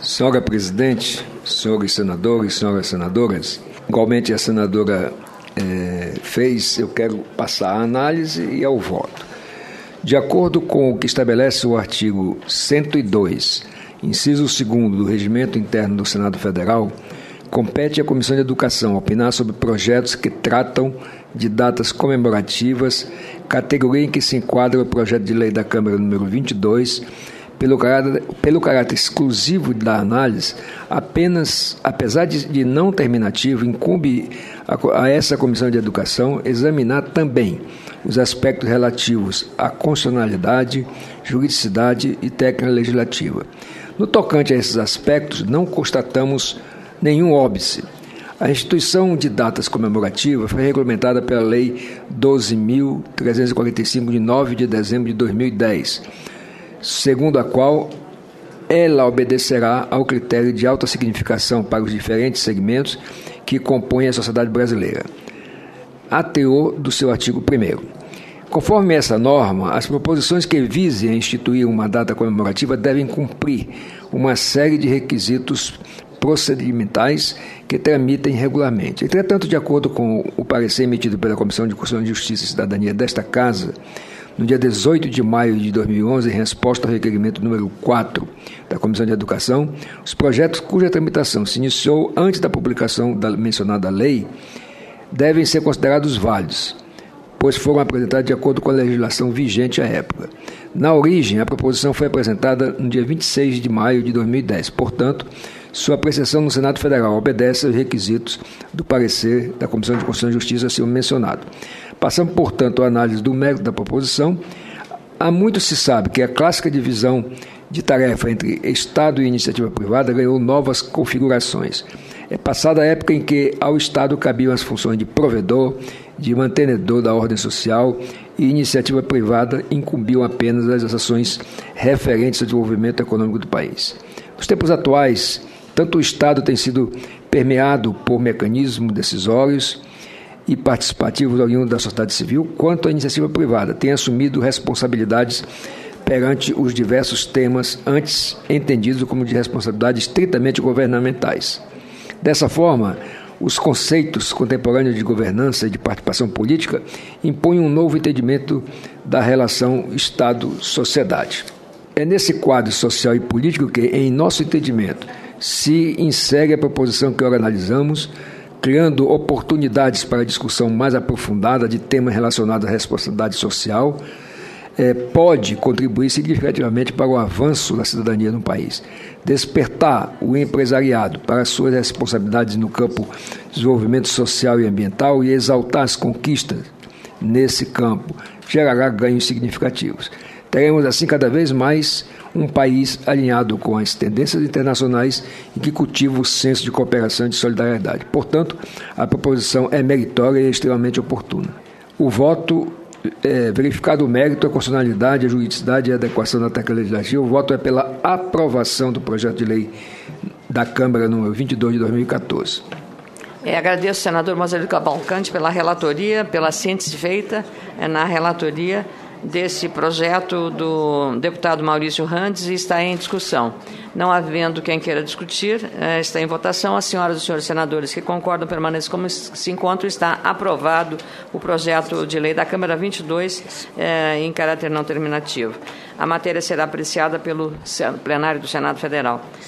Senhora Presidente, senhores senadores, senhoras senadoras, igualmente a senadora fez, eu quero passar a análise e ao voto. De acordo com o que estabelece o artigo 102, inciso 2º do Regimento Interno do Senado Federal, compete à Comissão de Educação opinar sobre projetos que tratam de datas comemorativas, categoria em que se enquadra o projeto de lei da Câmara número 22, pelo caráter exclusivo da análise, apenas, apesar de não terminativo, incumbe a essa Comissão de Educação examinar também os aspectos relativos à constitucionalidade, juridicidade e técnica legislativa. No tocante a esses aspectos, não constatamos nenhum óbice. A instituição de datas comemorativas foi regulamentada pela Lei 12.345, de 9 de dezembro de 2010, segundo a qual ela obedecerá ao critério de alta significação para os diferentes segmentos que compõem a sociedade brasileira, a teor do seu artigo 1º. Conforme essa norma, as proposições que visem a instituir uma data comemorativa devem cumprir uma série de requisitos procedimentais que tramitem regularmente. Entretanto, de acordo com o parecer emitido pela Comissão de Constituição, Justiça e Cidadania desta Casa, no dia 18 de maio de 2011, em resposta ao requerimento número 4 da Comissão de Educação, os projetos cuja tramitação se iniciou antes da publicação da mencionada lei devem ser considerados válidos, pois foram apresentados de acordo com a legislação vigente à época. Na origem, a proposição foi apresentada no dia 26 de maio de 2010, portanto, sua apreciação no Senado Federal obedece aos requisitos do parecer da Comissão de Constituição e Justiça acima mencionado. Passando, portanto, à análise do mérito da proposição, há muito se sabe que a clássica divisão de tarefa entre Estado e iniciativa privada ganhou novas configurações. É passada a época em que ao Estado cabiam as funções de provedor, de mantenedor da ordem social, e iniciativa privada incumbiam apenas as ações referentes ao desenvolvimento econômico do país. Nos tempos atuais, tanto o Estado tem sido permeado por mecanismos decisórios e participativos oriundos da sociedade civil, quanto a iniciativa privada tem assumido responsabilidades perante os diversos temas antes entendidos como de responsabilidades estritamente governamentais. Dessa forma, os conceitos contemporâneos de governança e de participação política impõem um novo entendimento da relação Estado-sociedade. É nesse quadro social e político que, em nosso entendimento, se insere a proposição que ora analisamos, criando oportunidades para discussão mais aprofundada de temas relacionados à responsabilidade social, pode contribuir significativamente para o avanço da cidadania no país. Despertar o empresariado para suas responsabilidades no campo de desenvolvimento social e ambiental e exaltar as conquistas nesse campo gerará ganhos significativos. Teremos, assim, cada vez mais um país alinhado com as tendências internacionais e que cultiva o senso de cooperação e de solidariedade. Portanto, a proposição é meritória e extremamente oportuna. O voto, verificado o mérito, a constitucionalidade, a juridicidade e a adequação da técnica legislativa, o voto é pela aprovação do projeto de lei da Câmara número 22 de 2014. Agradeço ao senador Moisés Cavalcante pela relatoria, pela síntese feita na relatoria desse projeto do deputado Maurício Randes e está em discussão. Não havendo quem queira discutir, está em votação. As senhoras e os senhores senadores que concordam permaneçam como se encontram. Está aprovado o projeto de lei da Câmara 22 em caráter não terminativo. A matéria será apreciada pelo plenário do Senado Federal.